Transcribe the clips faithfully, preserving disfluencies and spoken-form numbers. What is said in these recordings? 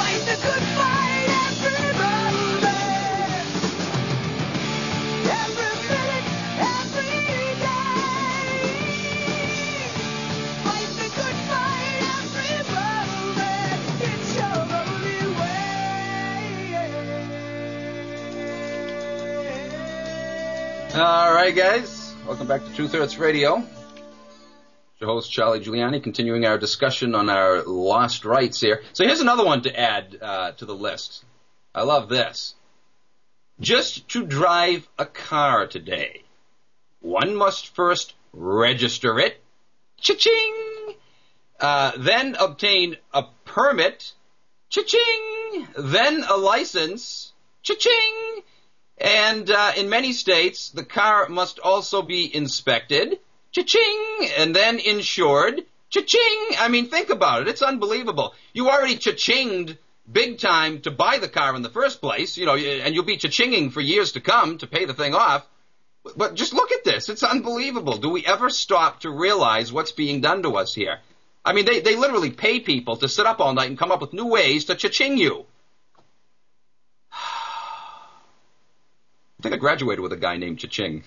All right, guys. Welcome back to Truth Hurts Radio. It's your host, Charlie Giuliani, continuing our discussion on our lost rights here. So here's another one to add uh, to the list. I love this. Just to drive a car today, one must first register it, cha-ching, uh, then obtain a permit, cha-ching, then a license, cha-ching, and uh, in many states, the car must also be inspected, cha-ching, and then insured, cha-ching. I mean, think about it. It's unbelievable. You already cha-chinged big time to buy the car in the first place, you know, and you'll be cha-chinging for years to come to pay the thing off. But just look at this. It's unbelievable. Do we ever stop to realize what's being done to us here? I mean, they, they literally pay people to sit up all night and come up with new ways to cha-ching you. I think I graduated with a guy named Cha-Ching.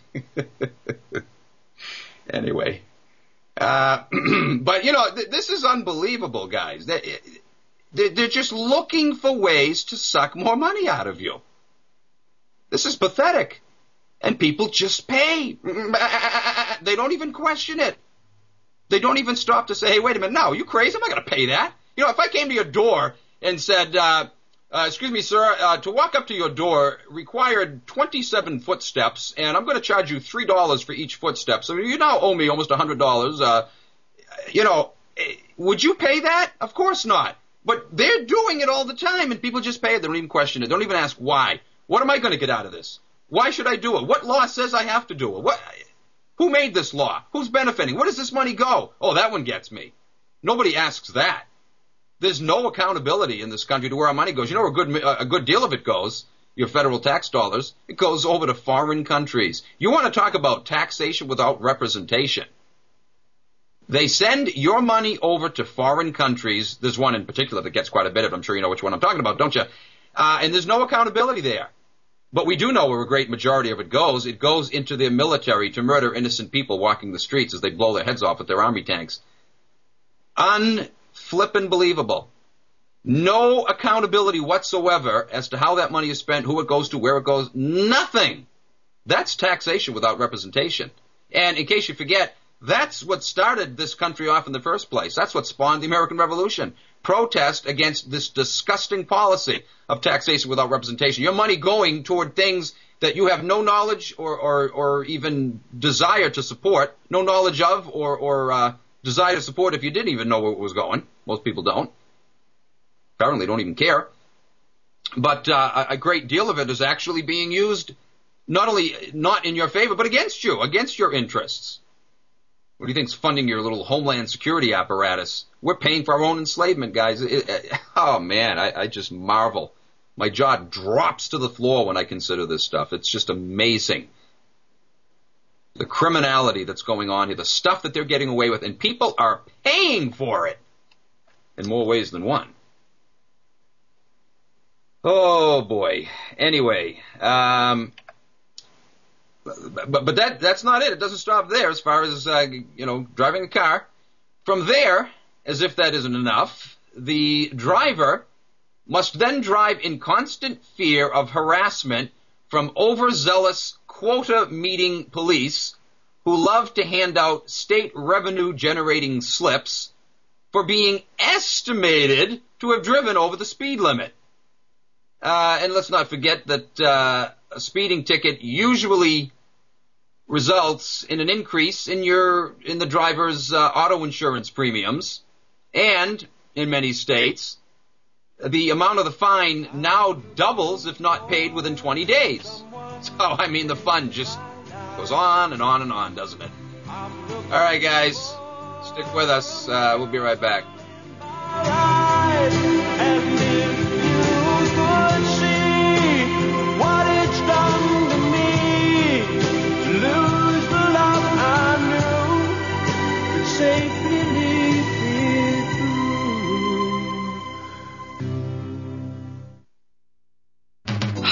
Anyway. Uh, but, you know, th- this is unbelievable, guys. They, they're just looking for ways to suck more money out of you. This is pathetic. And people just pay. They don't even question it. They don't even stop to say, hey, wait a minute, no, are you crazy? I'm not going to pay that. You know, if I came to your door and said, uh, Uh, excuse me, sir, uh, to walk up to your door required twenty-seven footsteps, and I'm going to charge you three dollars for each footstep. So you now owe me almost one hundred dollars. Uh, you know, would you pay that? Of course not. But they're doing it all the time, and people just pay it. They don't even question it. They don't even ask why. What am I going to get out of this? Why should I do it? What law says I have to do it? What? Who made this law? Who's benefiting? Where does this money go? Oh, that one gets me. Nobody asks that. There's no accountability in this country to where our money goes. You know where a good, a good deal of it goes, your federal tax dollars, it goes over to foreign countries. You want to talk about taxation without representation. They send your money over to foreign countries. There's one in particular that gets quite a bit of it. I'm sure you know which one I'm talking about, don't you? Uh, and there's no accountability there. But we do know where a great majority of it goes. It goes into the military to murder innocent people walking the streets as they blow their heads off with their army tanks. Un- Flippin' believable. No accountability whatsoever as to how that money is spent, who it goes to, where it goes. Nothing. That's taxation without representation. And in case you forget, that's what started this country off in the first place. That's what spawned the American Revolution. Protest against this disgusting policy of taxation without representation. Your money going toward things that you have no knowledge or, or, or even desire to support, no knowledge of or, or uh, desire to support if you didn't even know where it was going. Most people don't. Apparently don't even care. But uh, a great deal of it is actually being used not only not in your favor, but against you, against your interests. What do you think's funding your little Homeland Security apparatus? We're paying for our own enslavement, guys. It, it, oh, man, I, I just marvel. My jaw drops to the floor when I consider this stuff. It's just amazing. The criminality that's going on here, the stuff that they're getting away with, and people are paying for it in more ways than one. Oh, boy. Anyway, um, but, but that that's not it. It doesn't stop there as far as, uh, you know, driving a car. From there, as if that isn't enough, the driver must then drive in constant fear of harassment from overzealous quota-meeting police who love to hand out state revenue-generating slips for being estimated to have driven over the speed limit. Uh, and let's not forget that uh, a speeding ticket usually results in an increase in your in the driver's uh, auto insurance premiums, and in many states, the amount of the fine now doubles if not paid within twenty days. So, I mean, the fun just goes on and on and on, doesn't it? All right, guys, stick with us. Uh, we'll be right back.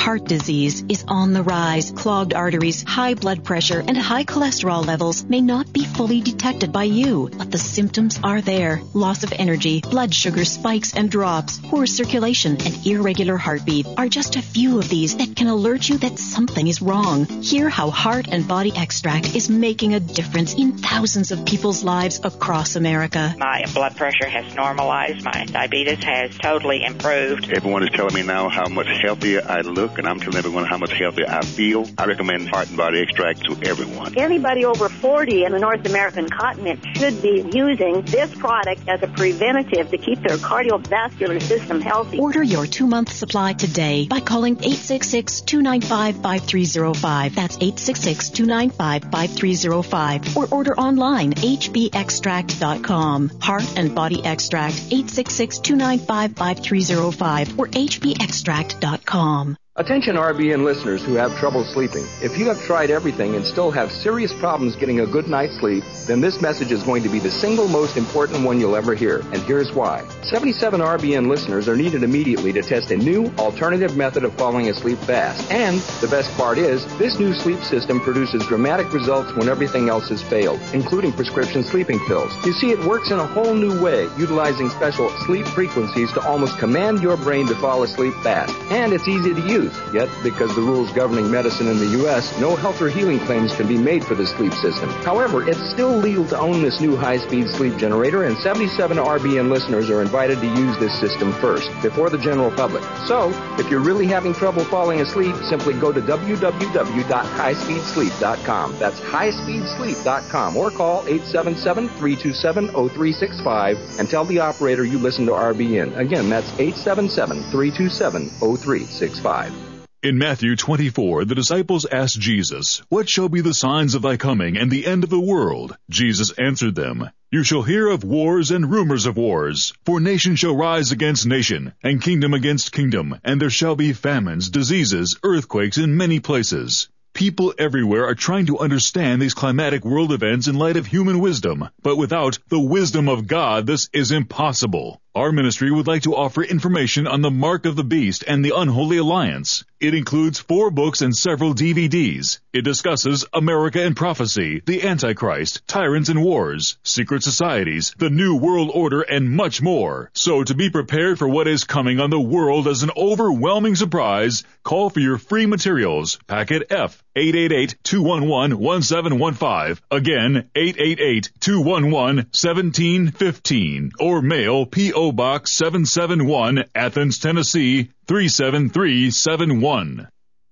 heart disease is on the rise. Clogged arteries, high blood pressure, and high cholesterol levels may not be fully detected by you, but the symptoms are there. Loss of energy, blood sugar spikes and drops, poor circulation, and irregular heartbeat are just a few of these that can alert you that something is wrong. Hear how Heart and Body Extract is making a difference in thousands of people's lives across America. My blood pressure has normalized. My diabetes has totally improved. Everyone is telling me now how much healthier I look, and I'm telling everyone how much healthier I feel. I recommend Heart and Body Extract to everyone. Anybody over forty in the North American continent should be using this product as a preventative to keep their cardiovascular system healthy. Order your two-month supply today by calling eight six six, two nine five, five three zero five. That's eight six six, two nine five, five three zero five. Or order online, h b extract dot com. Heart and Body Extract, eight six six, two nine five, five three zero five or h b extract dot com. Attention R B N listeners who have trouble sleeping. If you have tried everything and still have serious problems getting a good night's sleep, then this message is going to be the single most important one you'll ever hear, and here's why. seventy-seven R B N listeners are needed immediately to test a new alternative method of falling asleep fast. And the best part is, this new sleep system produces dramatic results when everything else has failed, including prescription sleeping pills. You see, it works in a whole new way, utilizing special sleep frequencies to almost command your brain to fall asleep fast. And it's easy to use. Yet, because the rules governing medicine in the U S, no health or healing claims can be made for the sleep system. However, it's still legal to own this new high-speed sleep generator, and seventy-seven R B N listeners are invited to use this system first, before the general public. So, if you're really having trouble falling asleep, simply go to w w w dot high speed sleep dot com. That's high speed sleep dot com, or call eight seven seven, three two seven, zero three six five and tell the operator you listen to R B N. Again, that's eight seven seven, three two seven, zero three six five. In Matthew twenty-four, the disciples asked Jesus, "What shall be the signs of thy coming and the end of the world?" Jesus answered them, "You shall hear of wars and rumors of wars. For nation shall rise against nation, and kingdom against kingdom, and there shall be famines, diseases, earthquakes in many places." People everywhere are trying to understand these climatic world events in light of human wisdom, but without the wisdom of God, this is impossible. Our ministry would like to offer information on the Mark of the Beast and the Unholy Alliance. It includes four books and several D V Ds. It discusses America and prophecy, the Antichrist, tyrants and wars, secret societies, the New World Order, and much more. So to be prepared for what is coming on the world as an overwhelming surprise, call for your free materials. Packet F, eight eight eight, two one one, one seven one five. Again, eight eight eight, two one one, one seven one five. Or mail P O Box seven seven one, Athens, Tennessee, three seven three seven one.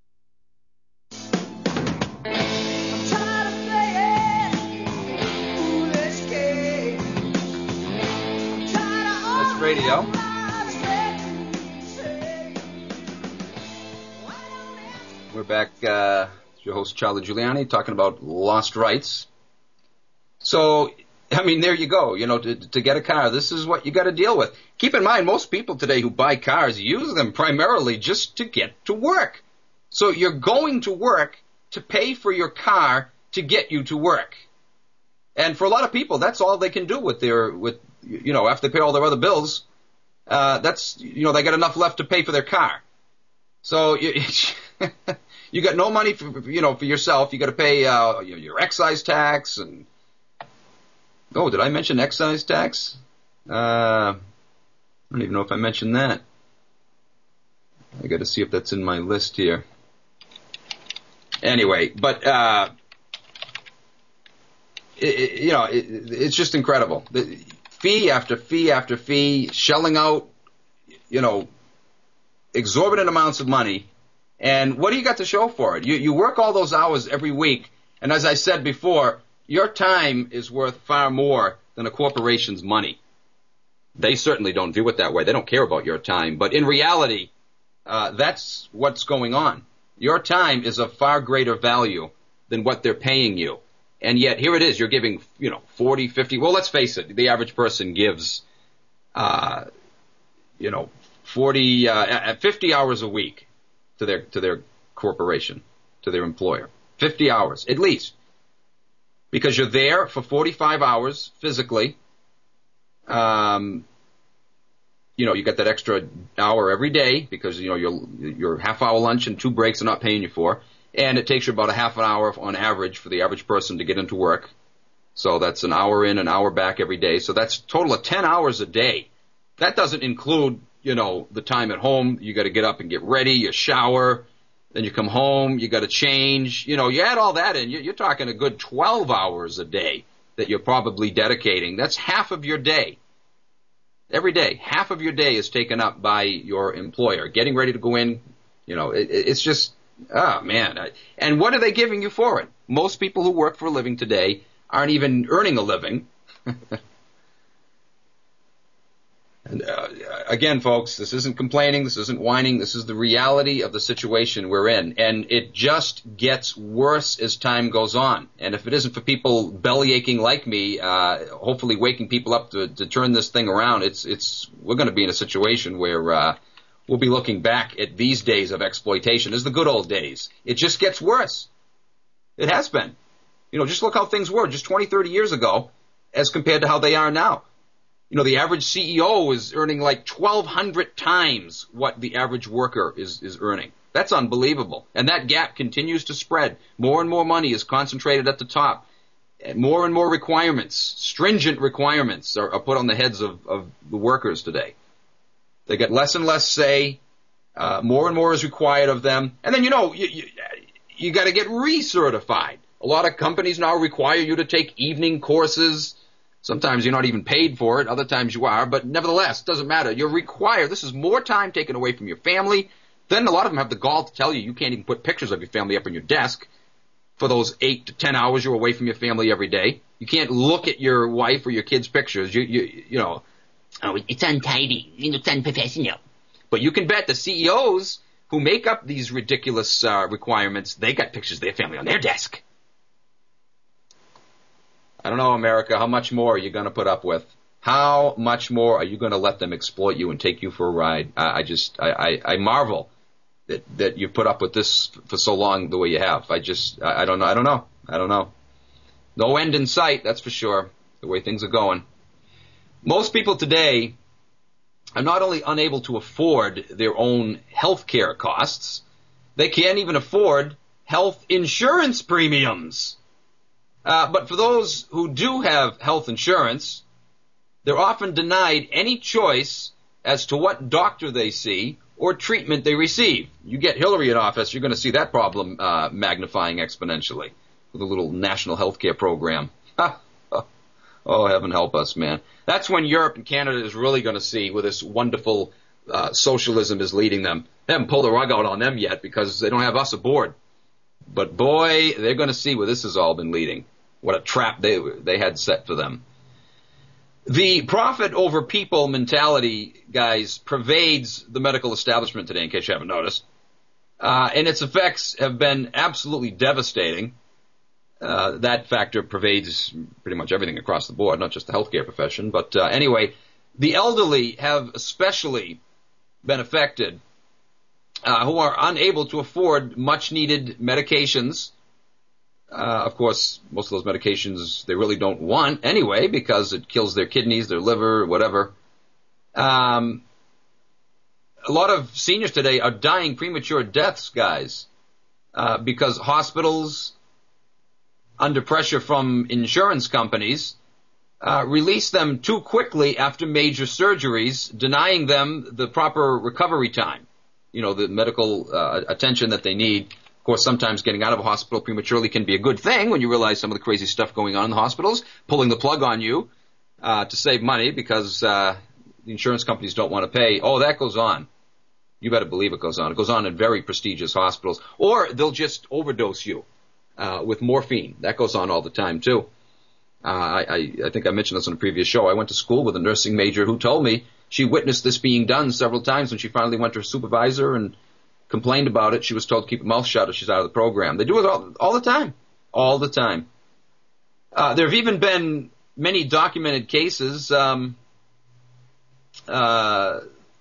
That's radio. We're back. Uh, your host, Charlie Giuliani, talking about lost rights. So, I mean, there you go. You know, to, to get a car, this is what you got to deal with. Keep in mind, most people today who buy cars use them primarily just to get to work. So you're going to work to pay for your car to get you to work. And for a lot of people, that's all they can do with their, with, you know, after they pay all their other bills, uh, that's, you know, they got enough left to pay for their car. So you, you got no money for, you know, for yourself. You got to pay, uh, your, your excise tax and, oh, did I mention excise tax? Uh, I don't even know if I mentioned that. I got to see if that's in my list here. Anyway, but, uh, it, it, you know, it, it's just incredible. The fee after fee after fee, shelling out, you know, exorbitant amounts of money. And what do you got to show for it? You, you work all those hours every week. And as I said before, your time is worth far more than a corporation's money. They certainly don't view it that way. They don't care about your time. But in reality, uh, that's what's going on. Your time is of far greater value than what they're paying you. And yet here it is. You're giving, you know, forty, fifty. Well, let's face it. The average person gives, uh, you know, forty, uh, fifty hours a week to their, to their corporation, to their employer. fifty hours, at least. Because you're there for forty-five hours physically. Um, you know, you get that extra hour every day because, you know, your, your half hour lunch and two breaks are not paying you for. And it takes you about a half an hour on average for the average person to get into work. So that's an hour in, an hour back every day. So that's a total of ten hours a day. That doesn't include, you know, the time at home. You got to get up and get ready, you shower, then you come home, you got to change. You know, you add all that in, you're talking a good twelve hours a day that you're probably dedicating. That's half of your day. Every day, half of your day is taken up by your employer. Getting ready to go in, you know, it, it's just, oh, man. And what are they giving you for it? Most people who work for a living today aren't even earning a living. And, uh, again, folks, this isn't complaining, this isn't whining, this is the reality of the situation we're in. And it just gets worse as time goes on. And if it isn't for people belly aching like me, uh, hopefully waking people up to, to turn this thing around, it's, it's, we're going to be in a situation where, uh, we'll be looking back at these days of exploitation as the good old days. It just gets worse. It has been. You know, just look how things were just twenty, thirty years ago as compared to how they are now. You know, the average C E O is earning like twelve hundred times what the average worker is, is earning. That's unbelievable. And that gap continues to spread. More and more money is concentrated at the top. More and more requirements, stringent requirements are, are put on the heads of, of the workers today. They get less and less say. Uh, more and more is required of them. And then, you know, you, you, you got to get recertified. A lot of companies now require you to take evening courses. Sometimes you're not even paid for it. Other times you are. But nevertheless, it doesn't matter. You're required. This is more time taken away from your family. Then a lot of them have the gall to tell you you can't even put pictures of your family up on your desk for those eight to ten hours you're away from your family every day. You can't look at your wife or your kids' pictures. You, you, you know, oh, it's untidy. It's unprofessional. But you can bet the C E Os who make up these ridiculous uh, requirements, they got pictures of their family on their desk. I don't know, America, how much more are you going to put up with? How much more are you going to let them exploit you and take you for a ride? I, I just, I, I, I marvel that, that you've put up with this for so long the way you have. I just, I, I don't know, I don't know, I don't know. No end in sight, that's for sure, the way things are going. Most people today are not only unable to afford their own health care costs, they can't even afford health insurance premiums. Uh, but for those who do have health insurance, they're often denied any choice as to what doctor they see or treatment they receive. You get Hillary in office, you're going to see that problem uh, magnifying exponentially with a little national health care program. Oh, heaven help us, man. That's when Europe and Canada is really going to see where this wonderful uh, socialism is leading them. They haven't pulled the rug out on them yet because they don't have us aboard. But boy, they're going to see where this has all been leading. What a trap they they had set for them. The profit over people mentality, guys, pervades the medical establishment today, in case you haven't noticed. Uh, and its effects have been absolutely devastating. Uh, that factor pervades pretty much everything across the board, not just the healthcare profession. But uh, anyway, the elderly have especially been affected, uh, who are unable to afford much-needed medications. Uh, of course, most of those medications they really don't want anyway because it kills their kidneys, their liver, whatever. Um, a lot of seniors today are dying premature deaths, guys, uh, because hospitals, under pressure from insurance companies, uh, release them too quickly after major surgeries, denying them the proper recovery time, you know, the medical uh, attention that they need. Of course, sometimes getting out of a hospital prematurely can be a good thing when you realize some of the crazy stuff going on in the hospitals, pulling the plug on you uh, to save money because uh, the insurance companies don't want to pay. Oh, that goes on. You better believe it goes on. It goes on in very prestigious hospitals. Or they'll just overdose you uh, with morphine. That goes on all the time, too. Uh, I, I, I think I mentioned this on a previous show. I went to school with a nursing major who told me she witnessed this being done several times when she finally went to her supervisor and complained about it. She was told to keep her mouth shut or she's out of the program. They do it all, all the time. All the time. Uh, there have even been many documented cases. Um, uh,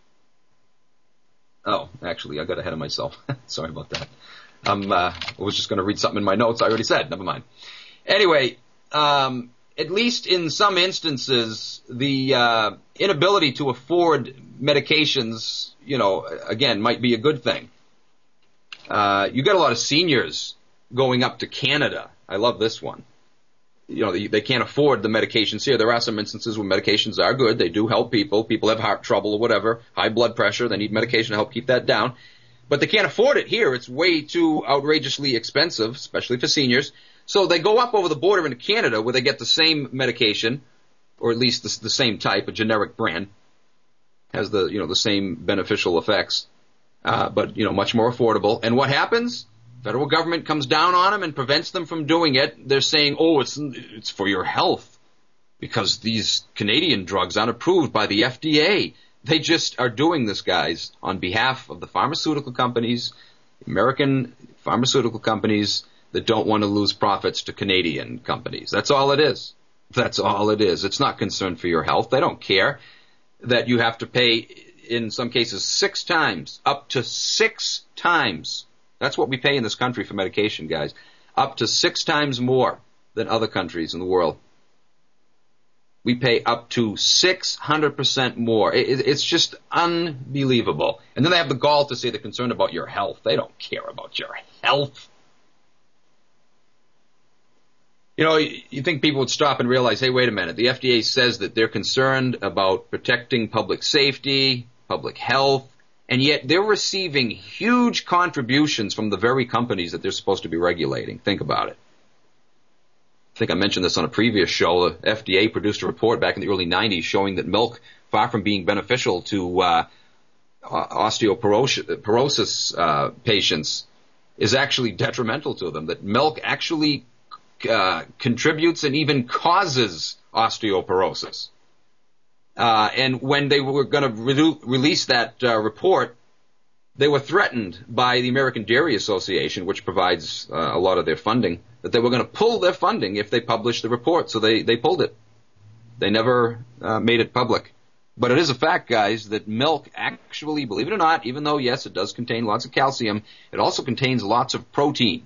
oh, actually, I got ahead of myself. Sorry about that. Um, uh, I was just going to read something in my notes I already said. Never mind. Anyway, um, at least in some instances, the uh, inability to afford medications, you know, again, might be a good thing. Uh, you got a lot of seniors going up to Canada. I love this one. You know, they, they can't afford the medications here. There are some instances where medications are good. They do help people. People have heart trouble or whatever, high blood pressure. They need medication to help keep that down. But they can't afford it here. It's way too outrageously expensive, especially for seniors. So they go up over the border into Canada where they get the same medication, or at least the, the same type, a generic brand, has the, you know, the same beneficial effects, uh, but, you know, much more affordable. And what happens? Federal government comes down on them and prevents them from doing it. They're saying, oh, it's, it's for your health because these Canadian drugs aren't approved by the F D A. They just are doing this, guys, on behalf of the pharmaceutical companies, American pharmaceutical companies that don't want to lose profits to Canadian companies. That's all it is. That's all it is. It's not concerned for your health. They don't care that you have to pay, in some cases, six times, up to six times. That's what we pay in this country for medication, guys. Up to six times more than other countries in the world. We pay up to six hundred percent more. It, it's just unbelievable. And then they have the gall to say they're concerned about your health. They don't care about your health. You know, you think people would stop and realize, hey, wait a minute. The F D A says that they're concerned about protecting public safety, public health, and yet they're receiving huge contributions from the very companies that they're supposed to be regulating. Think about it. I think I mentioned this on a previous show. The F D A produced a report back in the early nineties showing that milk, far from being beneficial to uh, osteoporosis uh, patients, is actually detrimental to them, that milk actually uh, contributes and even causes osteoporosis. Uh, and when they were going to re- release that uh, report, they were threatened by the American Dairy Association, which provides uh, a lot of their funding, that they were going to pull their funding if they published the report. So they, they pulled it. They never uh, made it public. But it is a fact, guys, that milk actually, believe it or not, even though, yes, it does contain lots of calcium, it also contains lots of protein.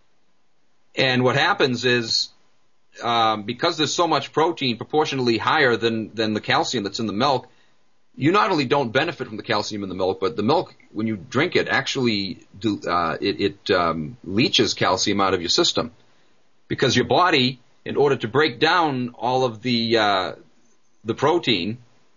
And what happens is, um, because there's so much protein proportionally higher than, than the calcium that's in the milk, you not only don't benefit from the calcium in the milk, but the milk, when you drink it, actually do, uh, it, it um, leaches calcium out of your system. Because your body, in order to break down all of the uh, the protein,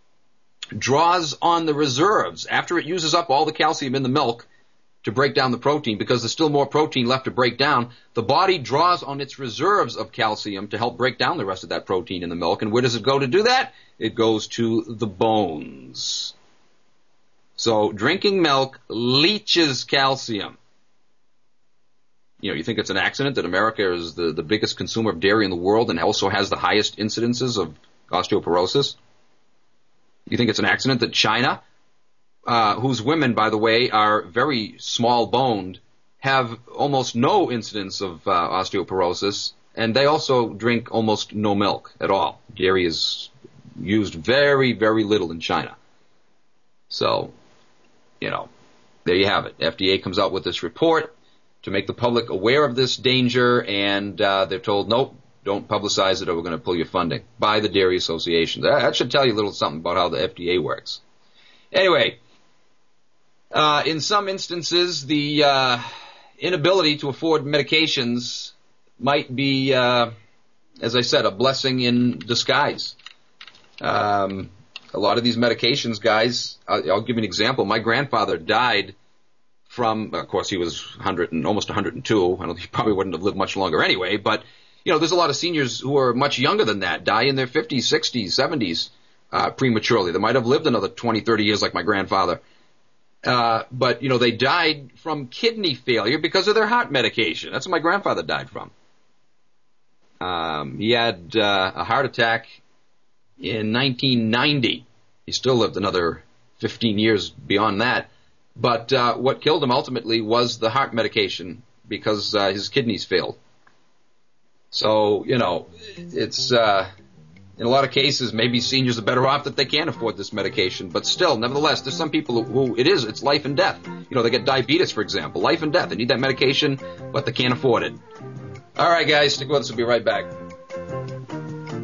draws on the reserves after it uses up all the calcium in the milk to break down the protein. Because there's still more protein left to break down, the body draws on its reserves of calcium to help break down the rest of that protein in the milk. And where does it go to do that? It goes to the bones. So drinking milk leaches calcium. You know, you think it's an accident that America is the, the biggest consumer of dairy in the world and also has the highest incidences of osteoporosis? You think it's an accident that China, uh, whose women, by the way, are very small-boned, have almost no incidence of uh, osteoporosis, and they also drink almost no milk at all. Dairy is used very, very little in China. So, you know, there you have it. F D A comes out with this report to make the public aware of this danger, and uh, they're told, nope, don't publicize it or we're going to pull your funding by the Dairy Association. That should tell you a little something about how the F D A works. Anyway, uh, in some instances, the uh, inability to afford medications might be, uh, as I said, a blessing in disguise. Um, a lot of these medications, guys, I'll, I'll give you an example. My grandfather died from, of course, he was one hundred and almost one hundred two. I don't, he probably wouldn't have lived much longer anyway. But you know, there's a lot of seniors who are much younger than that, die in their fifties, sixties, seventies uh, prematurely. They might have lived another twenty, thirty years like my grandfather. Uh, but you know, they died from kidney failure because of their heart medication. That's what my grandfather died from. Um, he had uh, a heart attack in nineteen ninety. He still lived another fifteen years beyond that. But uh, what killed him ultimately was the heart medication because uh, his kidneys failed. So, you know, it's uh, in a lot of cases maybe seniors are better off that they can't afford this medication. But still, nevertheless, there's some people who, who it is, it's life and death. You know, they get diabetes, for example, life and death. They need that medication, but they can't afford it. All right, guys, stick with us. We'll be right back.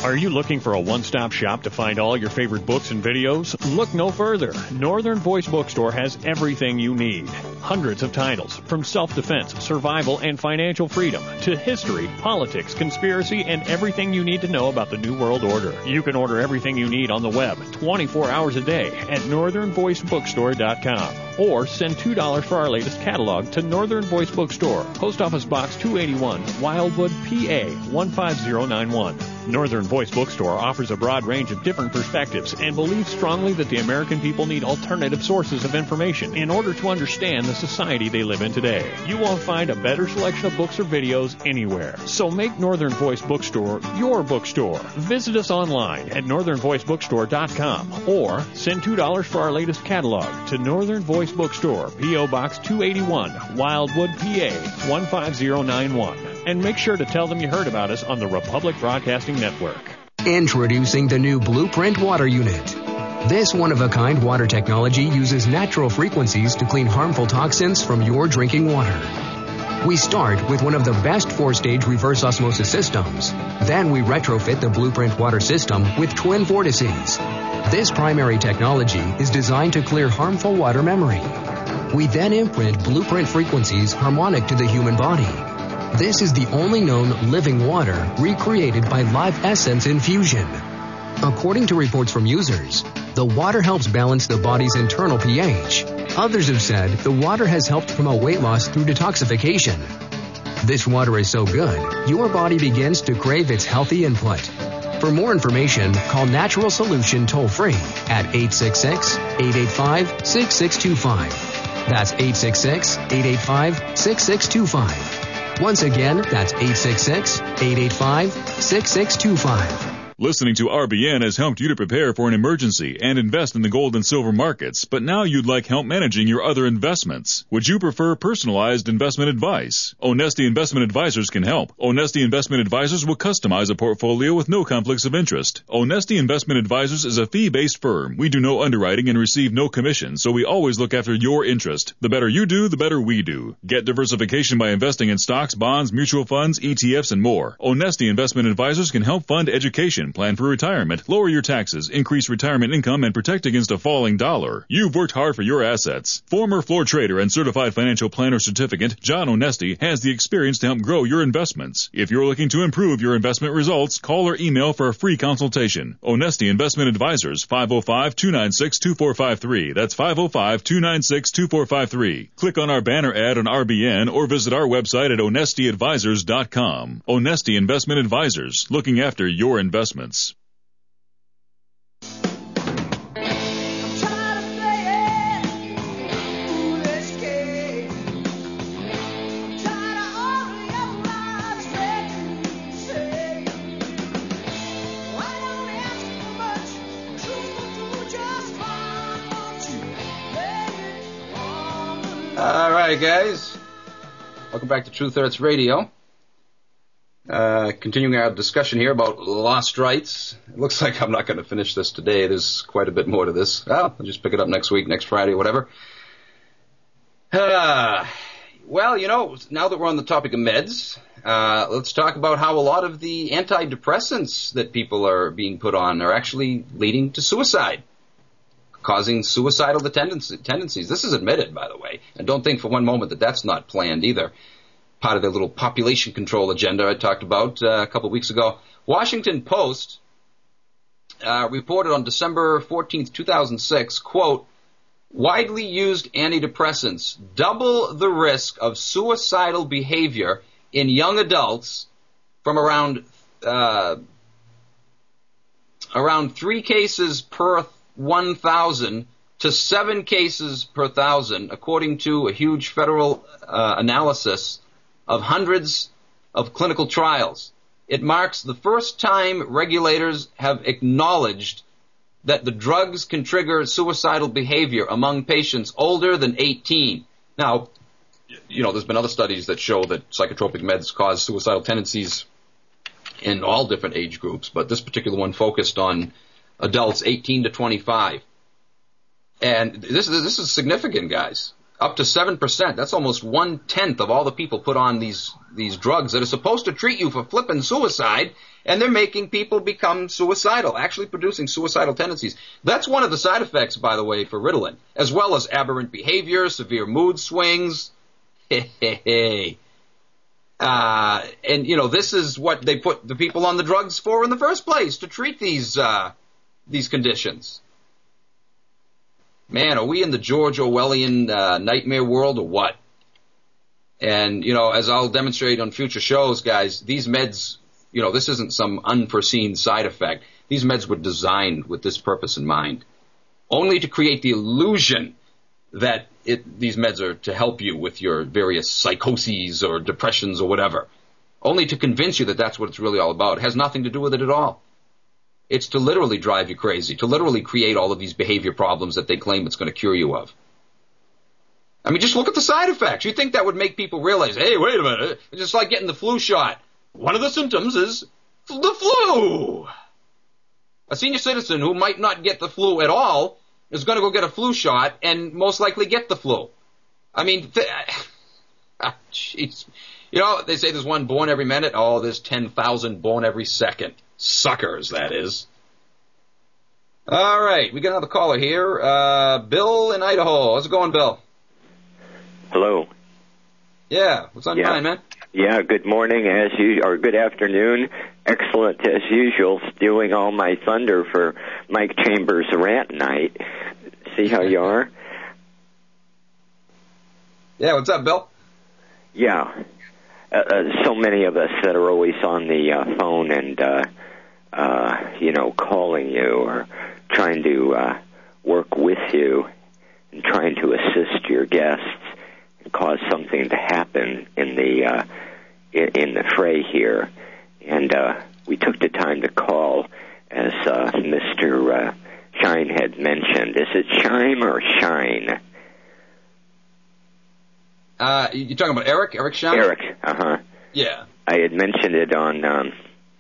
Are you looking for a one-stop shop to find all your favorite books and videos? Look no further. Northern Voice Bookstore has everything you need. Hundreds of titles, from self-defense, survival, and financial freedom, to history, politics, conspiracy, and everything you need to know about the New World Order. You can order everything you need on the web, twenty-four hours a day, at northern voice bookstore dot com. Or send two dollars for our latest catalog to Northern Voice Bookstore, Post Office Box two eighty-one, Wildwood, P A one five zero nine one. Northern Voice Bookstore offers a broad range of different perspectives and believes strongly that the American people need alternative sources of information in order to understand the society they live in today. You won't find a better selection of books or videos anywhere. So make Northern Voice Bookstore your bookstore. Visit us online at northern voice bookstore dot com or send two dollars for our latest catalog to Northern Voice Bookstore, P O Box two eighty-one, Wildwood, P A one five zero nine one. And make sure to tell them you heard about us on the Republic Broadcasting Network. Introducing the new Blueprint Water Unit. This one-of-a-kind water technology uses natural frequencies to clean harmful toxins from your drinking water. We start with one of the best four-stage reverse osmosis systems. Then we retrofit the Blueprint water system with twin vortices. This primary technology is designed to clear harmful water memory. We then imprint Blueprint frequencies harmonic to the human body. This is the only known living water recreated by Live Essence infusion. According to reports from users, the water helps balance the body's internal pH. Others have said the water has helped promote weight loss through detoxification. This water is so good, your body begins to crave its healthy input. For more information, call Natural Solution toll-free at eight six six, eight eight five, six six two five. That's eight six six, eight eight five, six six two five. Once again, that's eight six six, eight eight five, six six two five. Listening to R B N has helped you to prepare for an emergency and invest in the gold and silver markets, but now you'd like help managing your other investments. Would you prefer personalized investment advice? Onesti Investment Advisors can help. Onesti Investment Advisors will customize a portfolio with no conflicts of interest. Onesti Investment Advisors is a fee-based firm. We do no underwriting and receive no commission, so we always look after your interest. The better you do, the better we do. Get diversification by investing in stocks, bonds, mutual funds, E T Fs, and more. Onesti Investment Advisors can help fund education, plan for retirement, lower your taxes, increase retirement income, and protect against a falling dollar. You've worked hard for your assets. Former floor trader and certified financial planner certificate, John Onesti, has the experience to help grow your investments. If you're looking to improve your investment results, call or email for a free consultation. Onesti Investment Advisors, five oh five, two nine six, two four five three. That's five oh five, two nine six, two four five three. Click on our banner ad on R B N or visit our website at onesti advisors dot com. Onesti Investment Advisors, looking after your investments. All right, guys. Welcome back to Truth Hurts Radio. Uh, continuing our discussion here about lost rights. It looks like I'm not going to finish this today. There's quite a bit more to this. Well, I'll just pick it up next week, next Friday, whatever. Uh, well, you know, now that we're on the topic of meds, uh, let's talk about how a lot of the antidepressants that people are being put on are actually leading to suicide, causing suicidal tendencies. This is admitted, by the way, and don't think for one moment that that's not planned either. Part of their little population control agenda I talked about uh, a couple of weeks ago. Washington Post uh, reported on December fourteenth, two thousand six, quote, widely used antidepressants double the risk of suicidal behavior in young adults from around uh, around three cases per one thousand to seven cases per thousand, according to a huge federal uh, analysis of hundreds of clinical trials. It marks the first time regulators have acknowledged that the drugs can trigger suicidal behavior among patients older than eighteen. Now, you know, there's been other studies that show that psychotropic meds cause suicidal tendencies in all different age groups, but this particular one focused on adults eighteen to twenty-five. And this, this is significant, guys. Up to seven percent. That's almost one-tenth of all the people put on these, these drugs that are supposed to treat you for flipping suicide, And they're making people become suicidal, actually producing suicidal tendencies. That's one of the side effects, by the way, for Ritalin, as well as aberrant behavior, severe mood swings. Hey, uh, and, you know, this is what they put the people on the drugs for in the first place, to treat these uh, these conditions. Man, are we in the George Orwellian uh, nightmare world or what? And, you know, as I'll demonstrate on future shows, guys, these meds, you know, this isn't some unforeseen side effect. These meds were designed with this purpose in mind, only to create the illusion that it, these meds are to help you with your various psychoses or depressions or whatever, only to convince you that that's what it's really all about. It has nothing to do with it at all. It's to literally drive you crazy, to literally create all of these behavior problems that they claim it's going to cure you of. I mean, just look at the side effects. You'd think that would make people realize, hey, wait a minute, it's just like getting the flu shot. One of the symptoms is the flu. A senior citizen who might not get the flu at all is going to go get a flu shot and most likely get the flu. I mean, th- jeez. You know, they say there's one born every minute. Oh, there's ten thousand born every second. Suckers, that is. All right, we got another caller here. Uh, Bill in Idaho. How's it going, Bill? Hello. Yeah, what's on your yeah. mind, man? Yeah, good morning as you, or good afternoon. Excellent as usual, stealing all my thunder for Mike Chambers' rant night. See how you are? Yeah, what's up, Bill? Yeah. Uh, uh, so many of us that are always on the uh, phone and, uh, uh, you know, calling you or trying to uh, work with you and trying to assist your guests and cause something to happen in the uh, in, in the fray here. And uh, we took the time to call, as uh, Mister Uh, Shine had mentioned. Is it Shine or Shine? Uh, you're talking about Eric? Eric Shine? Eric, uh-huh. Yeah. I had mentioned it on um,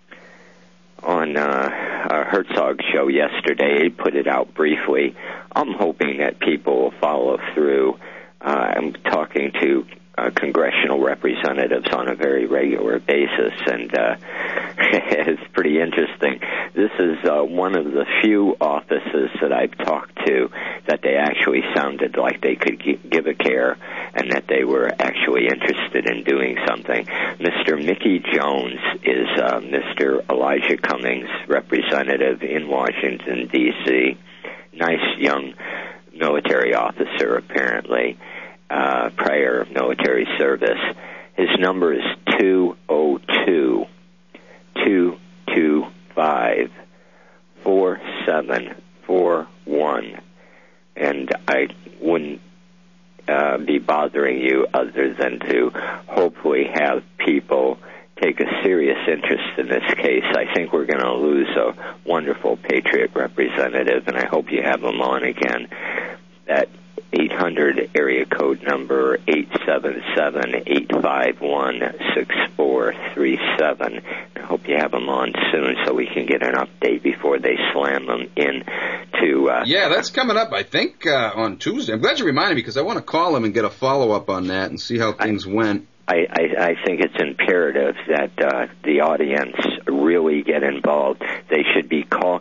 on uh, a Herzog show yesterday. He put it out briefly. I'm hoping that people will follow through. Uh, I'm talking to uh, congressional representatives on a very regular basis, and uh, it's pretty interesting. This is uh, one of the few offices that I've talked to that they actually sounded like they could g- give a care and that they were actually interested in doing something. Mister Mickey Jones is uh, Mister Elijah Cummings' representative in Washington, D C Nice young military officer, apparently, uh, prior military service. His number is two oh two, two two five, four seven four one. And I wouldn't uh, be bothering you other than to hopefully have people take a serious interest in this case. I think we're going to lose a wonderful Patriot representative, and I hope you have him on again. That eight hundred area code number eight seven seven, eight five one, six four three seven. I hope you have them on soon so we can get an update before they slam them in to... Uh, yeah, that's coming up, I think, uh, on Tuesday. I'm glad you reminded me because I want to call him and get a follow-up on that and see how things I, went. I, I, I think it's imperative that uh, the audience really get involved. They should be called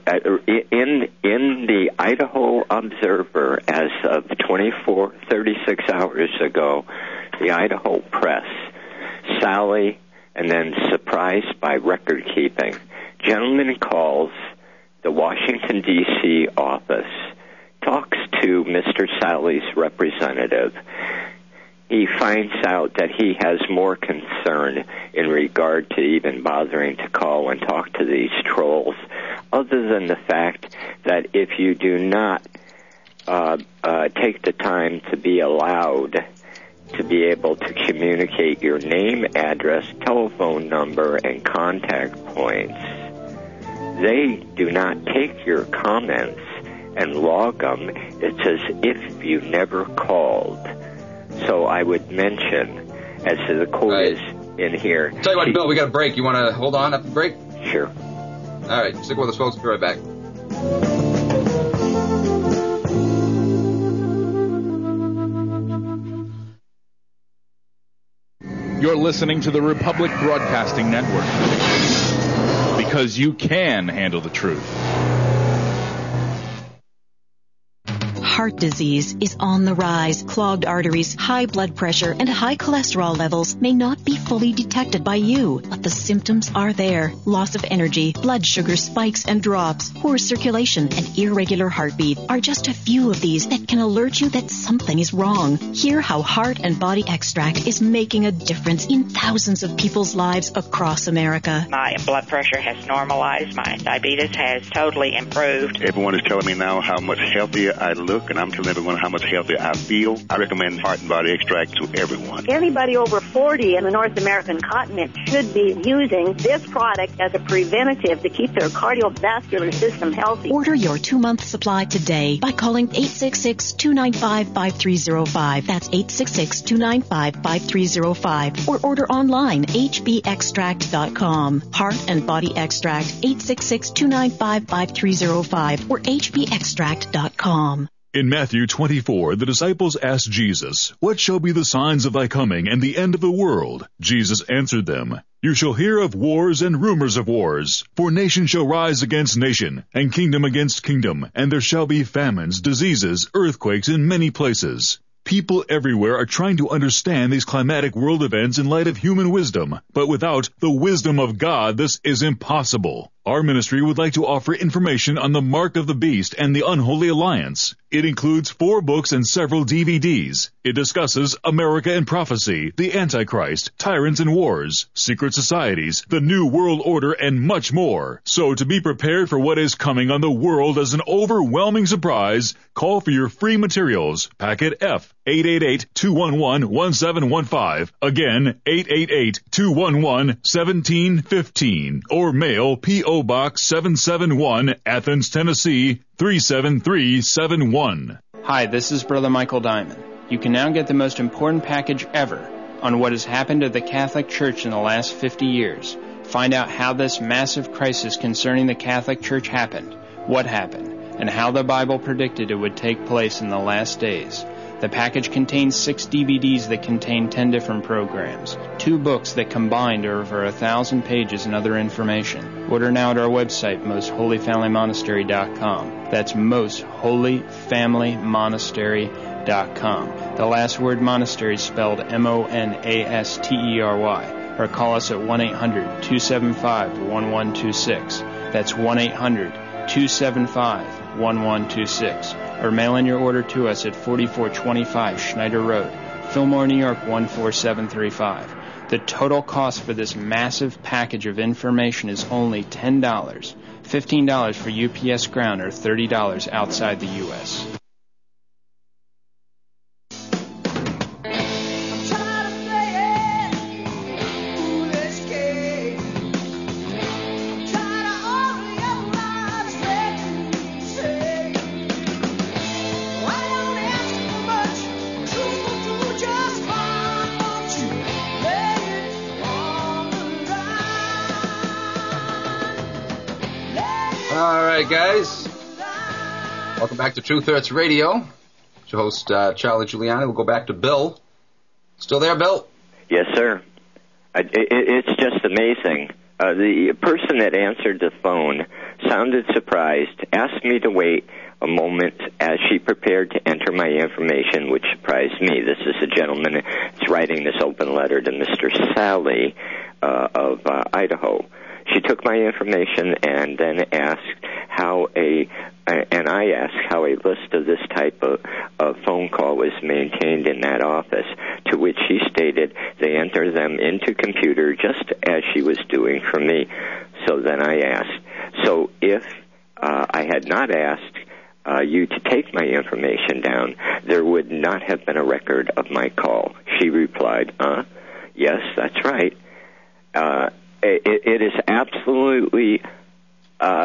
in in the Idaho Observer as of twenty-four, thirty-six hours ago. The Idaho Press, Sally, and then surprised by record keeping. Gentleman calls the Washington D C office, talks to Mister Sally's representative. He finds out that he has more concern in regard to even bothering to call and talk to these trolls, other than the fact that if you do not uh, uh, take the time to be allowed to be able to communicate your name, address, telephone number, and contact points, they do not take your comments and log them. It's as if you never called. So I would mention, as to the quote right. is in here. Tell you what, Bill, we got a break. You want to hold on after the break? Sure. All right, stick with us, folks. We'll be right back. You're listening to the Republic Broadcasting Network. because you can handle the truth. Heart disease is on the rise. Clogged arteries, high blood pressure, and high cholesterol levels may not be fully detected by you, but the symptoms are there. Loss of energy, blood sugar spikes and drops, poor circulation, and irregular heartbeat are just a few of these that can alert you that something is wrong. Hear how Heart and Body Extract is making a difference in thousands of people's lives across America. My blood pressure has normalized. My diabetes has totally improved. Everyone is telling me now how much healthier I look, and I'm telling everyone how much healthier I feel. I recommend Heart and Body Extract to everyone. Anybody over forty in the North American continent should be using this product as a preventative to keep their cardiovascular system healthy. Order your two-month supply today by calling eight six six, two nine five, five three zero five. That's eight six six, two nine five, five three zero five. Or order online, h b extract dot com. Heart and Body Extract, eight six six, two nine five, five three zero five or h b extract dot com. In Matthew twenty-four, the disciples asked Jesus, "What shall be the signs of thy coming and the end of the world?" Jesus answered them, "You shall hear of wars and rumors of wars. For nation shall rise against nation, and kingdom against kingdom, and there shall be famines, diseases, earthquakes in many places." People everywhere are trying to understand these climatic world events in light of human wisdom, but without the wisdom of God, this is impossible. Our ministry would like to offer information on the Mark of the Beast and the Unholy Alliance. It includes four books and several D V Ds. It discusses America and Prophecy, the Antichrist, Tyrants and Wars, Secret Societies, the New World Order, and much more. So to be prepared for what is coming on the world as an overwhelming surprise, call for your free materials. Packet F, eight eight eight, two one one, one seven one five. Again, eight eight eight, two one one, one seven one five. Or mail P O Box seven seven one, Athens, Tennessee, three seven three seven one. Hi, this is Brother Michael Diamond. You can now get the most important package ever on what has happened to the Catholic Church in the last fifty years. Find out how this massive crisis concerning the Catholic Church happened, what happened, and how the Bible predicted it would take place in the last days. The package contains six D V Ds that contain ten different programs, two books that combined are over a thousand pages and other information. Order now at our website, most holy family monastery dot com. That's most holy family monastery dot com. The last word monastery is spelled M O N A S T E R Y. Or call us at one eight hundred, two seven five, one one two six. That's one eight hundred, two seven five, one one two six. Or mail in your order to us at forty-four twenty-five Schneider Road, Fillmore, New York one four seven three five. The total cost for this massive package of information is only ten dollars, fifteen dollars for U P S ground, or thirty dollars outside the U S All right, guys. Welcome back to Truth Hurts Radio. It's your host, uh, Charlie Giuliani. We'll go back to Bill. Still there, Bill? Yes, sir. I, it, it's just amazing. Uh, the person that answered the phone sounded surprised, asked me to wait a moment as she prepared to enter my information, which surprised me. This is a gentleman that's writing this open letter to Mister Sally uh, of uh, Idaho. She took my information and then asked how a, and I asked how a list of this type of, of phone call was maintained in that office, to which she stated they enter them into computer just as she was doing for me. So then I asked, so if uh, I had not asked uh, you to take my information down, there would not have been a record of my call. She replied, uh, yes, that's right. Uh, It, it is absolutely uh,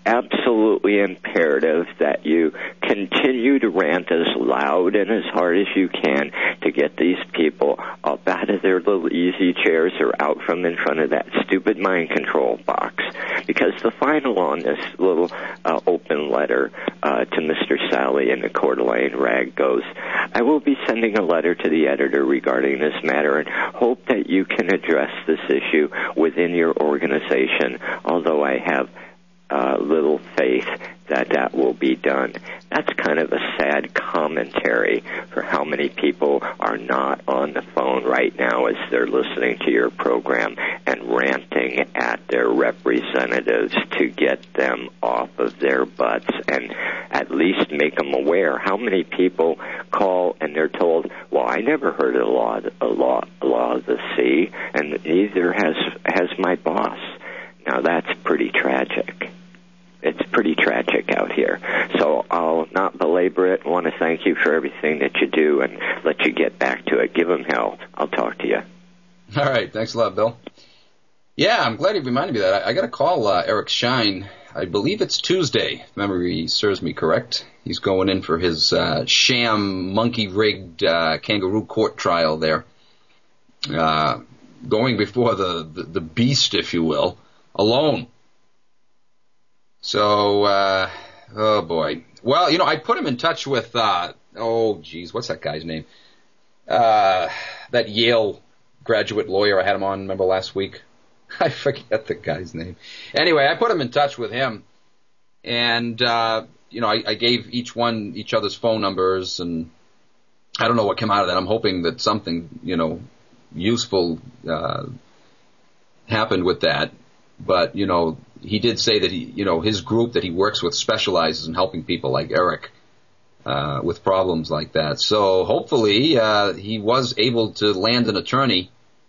absolutely imperative that you continue to rant as loud and as hard as you can to get these people up out of their little easy chairs or out from in front of that stupid mind control box. Because the final on this little uh, open letter uh, to Mister Sally in the Coeur d'Alene Rag goes, I will be sending a letter to the editor regarding this matter and hope that you can address this issue within your organization, although I have Uh, little faith that that will be done. That's kind of a sad commentary for how many people are not on the phone right now as they're listening to your program and ranting at their representatives to get them off of their butts and at least make them aware. How many people call and they're told, well, I never heard of a law, a law, a law of the sea, and neither has, has my boss. Now, that's pretty tragic. It's pretty tragic out here. So I'll not belabor it. I want to thank you for everything that you do and let you get back to it. Give them hell. I'll talk to you. All right. Thanks a lot, Bill. Yeah, I'm glad you reminded me of that. I, I got to call uh, Eric Schein. I believe it's Tuesday, if memory serves me correct. He's going in for his uh, sham monkey-rigged uh, kangaroo court trial there. Uh, going before the, the, the beast, if you will, alone. So, uh, oh boy. Well, you know, I put him in touch with, uh, oh geez, what's that guy's name? Uh, that Yale graduate lawyer I had him on, remember last week? I forget the guy's name. Anyway, I put him in touch with him. And, uh, you know, I, I gave each one, each other's phone numbers, and I don't know what came out of that. I'm hoping that something, you know, useful, uh, happened with that. But, you know, he did say that he, you know, his group that he works with specializes in helping people like Eric uh, with problems like that. So hopefully uh, he was able to land an attorney.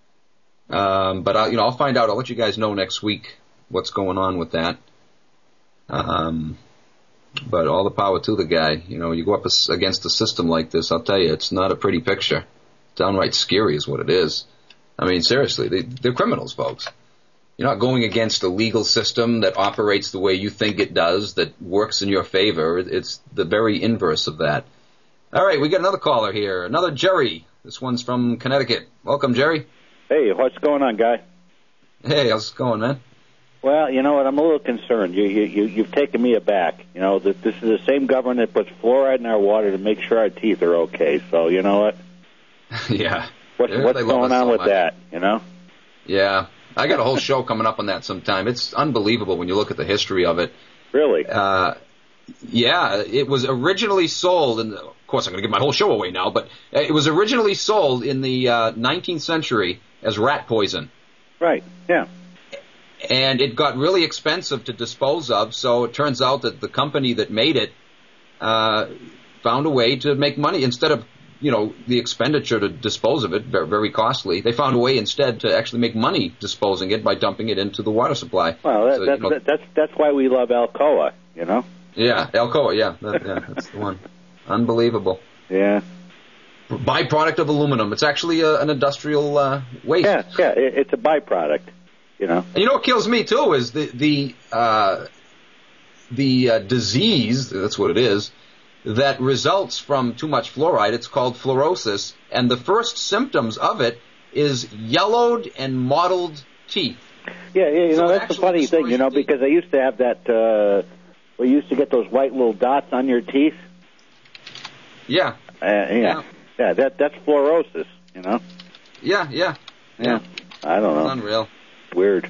Um, but, I'll, you know, I'll find out. I'll let you guys know next week what's going on with that. Um, but all the power to the guy. You know, you go up against a system like this, I'll tell you, it's not a pretty picture. Downright scary is what it is. I mean, seriously, they, they're criminals, folks. You're not going against a legal system that operates the way you think it does, that works in your favor. It's the very inverse of that. All right, we got another caller here, another Jerry. This one's from Connecticut. Welcome, Jerry. Hey, what's going on, guy? Hey, how's it going, man? Well, you know what, I'm a little concerned. You, you, you, you've taken me aback. You know, that this is the same government that puts fluoride in our water to make sure our teeth are okay. So, you know what? yeah. What, what's going on so with much. that, you know? Yeah. I got a whole show coming up on that sometime. It's unbelievable when you look at the history of it. Really? Uh, yeah, it was originally sold, and of course I'm going to give my whole show away now, but it was originally sold in the uh, nineteenth century as rat poison. Right, yeah. And it got really expensive to dispose of, so it turns out that the company that made it uh, found a way to make money. Instead of you know, the expenditure to dispose of it, very, very costly. They found a way instead to actually make money disposing it by dumping it into the water supply. Well, that, so, that's, you know, that's that's why we love Alcoa, you know? Yeah, Alcoa, yeah. That, yeah, that's the one. Unbelievable. Yeah. Byproduct of aluminum. It's actually a, an industrial uh, waste. Yeah, yeah, it, it's a byproduct, you know? And you know what kills me, too, is the, the, uh, the uh, disease, that's what it is, that results from too much fluoride. It's called fluorosis, and the first symptoms of it is yellowed and mottled teeth. Yeah, yeah, you so know, that's the funny thing, you know, teeth. Because I used to have that, uh, we used to get those white little dots on your teeth. Yeah. Uh, yeah. Yeah, yeah that, that's fluorosis, you know? Yeah, yeah. Yeah. yeah. I don't know. It's unreal. Weird.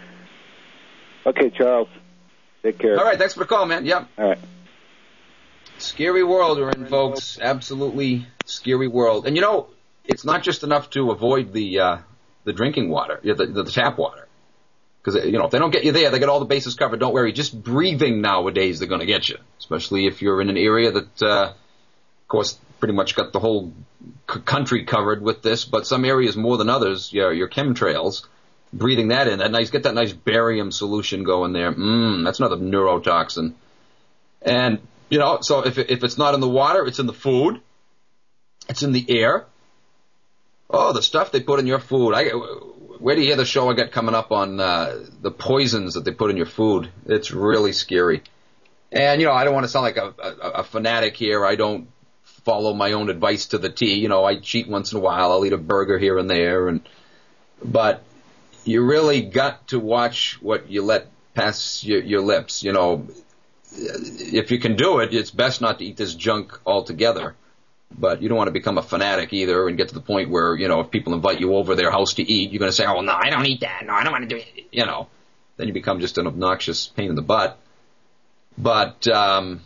Okay, Charles. Take care. All right, thanks for the call, man. Yeah. All right. Scary world we're in, folks. Absolutely scary world. And you know, it's not just enough to avoid the uh, the drinking water, the, the, the tap water. Because, you know, if they don't get you there, they get all the bases covered. Don't worry. Just breathing nowadays, they're going to get you. Especially if you're in an area that, uh, of course, pretty much got the whole c- country covered with this. But some areas more than others, your, your chemtrails, breathing that in, that nice, get that nice barium solution going there. Mmm, that's another neurotoxin. And you know, so if if it's not in the water, it's in the food, it's in the air. Oh, the stuff they put in your food. I, where do you hear the show I got coming up on uh, the poisons that they put in your food? It's really scary. And, you know, I don't want to sound like a, a, a fanatic here. I don't follow my own advice to the T. You know, I cheat once in a while. I'll eat a burger here and there. And but you really got to watch what you let pass your, your lips. You know, if you can do it, it's best not to eat this junk altogether. But you don't want to become a fanatic either and get to the point where, you know, if people invite you over their house to eat, you're going to say, oh, no, I don't eat that. No, I don't want to do it. You know, then you become just an obnoxious pain in the butt. But um,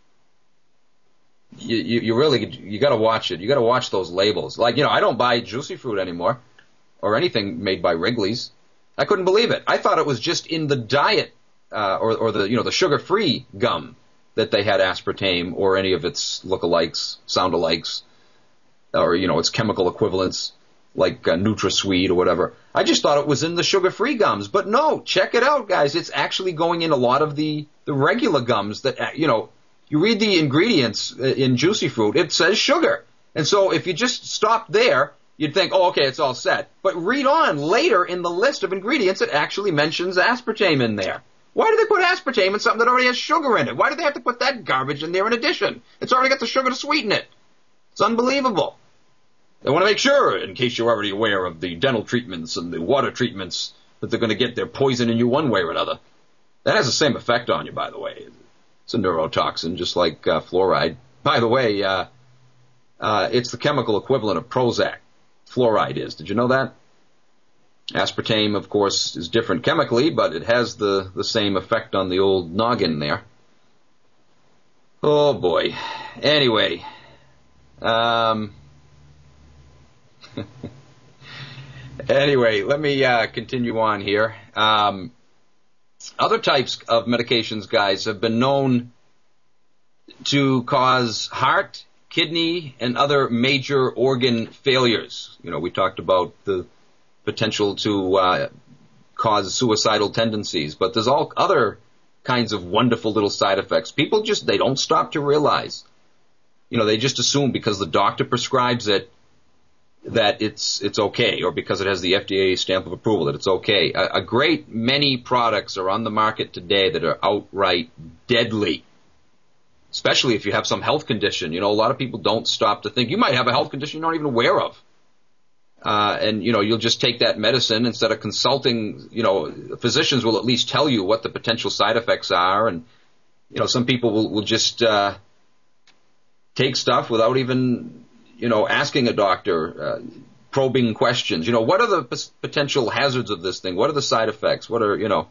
you, you, you really, you got to watch it. You got to watch those labels. Like, you know, I don't buy Juicy Fruit anymore or anything made by Wrigley's. I couldn't believe it. I thought it was just in the diet uh, or, or the, you know, the sugar-free gum that they had aspartame or any of its lookalikes, sound-alikes, or, you know, its chemical equivalents like uh, NutraSweet or whatever. I just thought it was in the sugar-free gums. But no, check it out, guys. It's actually going in a lot of the, the regular gums that, you know, you read the ingredients in Juicy Fruit, it says sugar. And so if you just stop there, you'd think, oh, okay, it's all set. But read on. Later in the list of ingredients, it actually mentions aspartame in there. Why do they put aspartame in something that already has sugar in it? Why do they have to put that garbage in there in addition? It's already got the sugar to sweeten it. It's unbelievable. They want to make sure, in case you're already aware of the dental treatments and the water treatments, that they're going to get their poison in you one way or another. That has the same effect on you, by the way. It's a neurotoxin, just like uh, fluoride. By the way, uh, uh, it's the chemical equivalent of Prozac. Fluoride is. Did you know that? Aspartame, of course, is different chemically, but it has the, the same effect on the old noggin there. Oh, boy. Anyway. Um, anyway, let me uh, continue on here. Um, other types of medications, guys, have been known to cause heart, kidney, and other major organ failures. You know, we talked about the potential to uh, cause suicidal tendencies, but there's all other kinds of wonderful little side effects. People just, they don't stop to realize. You know, they just assume because the doctor prescribes it that it's it's okay, or because it has the F D A stamp of approval that it's okay. A, a great many products are on the market today that are outright deadly, especially if you have some health condition. You know, a lot of people don't stop to think you might have a health condition you're not even aware of. Uh, and, you know, you'll just take that medicine instead of consulting. You know, physicians will at least tell you what the potential side effects are. And, you know, some people will, will just uh, take stuff without even, you know, asking a doctor uh, probing questions. You know, what are the p- potential hazards of this thing? What are the side effects? What are, you know,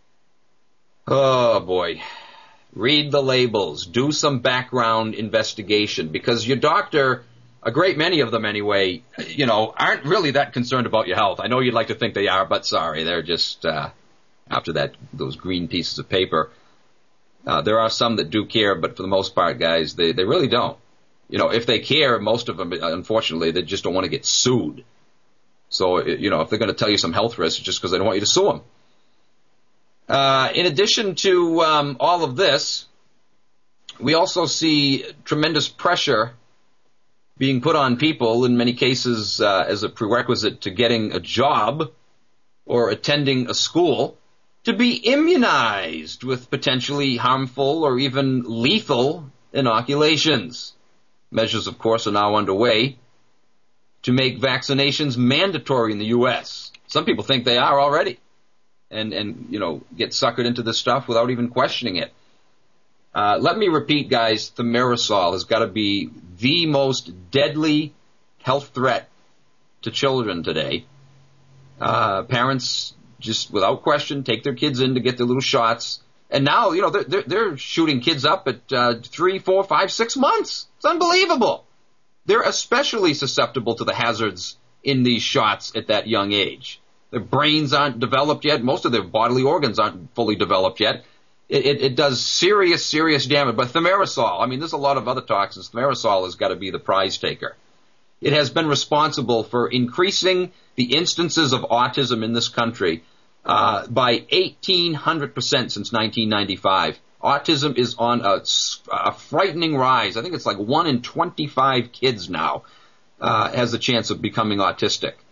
oh, boy. Read the labels. Do some background investigation, because your doctor, a great many of them anyway, you know, aren't really that concerned about your health. I know you'd like to think they are, but sorry, they're just, uh, after that, those green pieces of paper. Uh, there are some that do care, but for the most part, guys, they, they really don't. You know, if they care, most of them, unfortunately, they just don't want to get sued. So, you know, if they're going to tell you some health risks, it's just because they don't want you to sue them. Uh, in addition to um, all of this, we also see tremendous pressure being put on people, in many cases uh, as a prerequisite to getting a job or attending a school, to be immunized with potentially harmful or even lethal inoculations. Measures, of course, are now underway to make vaccinations mandatory in the U S. Some people think they are already, and, and you know, get suckered into this stuff without even questioning it. Uh, let me repeat, guys, thimerosal has got to be the most deadly health threat to children today. Uh, parents just, without question, take their kids in to get their little shots. And now, you know, they're, they're, they're shooting kids up at uh, three, four, five, six months. It's unbelievable. They're especially susceptible to the hazards in these shots at that young age. Their brains aren't developed yet. Most of their bodily organs aren't fully developed yet. It, it, it does serious, serious damage. But thimerosal, I mean, there's a lot of other toxins. Thimerosal has got to be the prize taker. It has been responsible for increasing the instances of autism in this country uh, by eighteen hundred percent since nineteen ninety-five. Autism is on a, a frightening rise. I think it's like one in twenty-five kids now uh, has the chance of becoming autistic.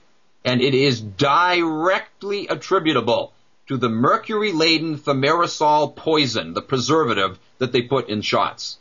And it is directly attributable to the mercury-laden thimerosal poison, the preservative that they put in shots.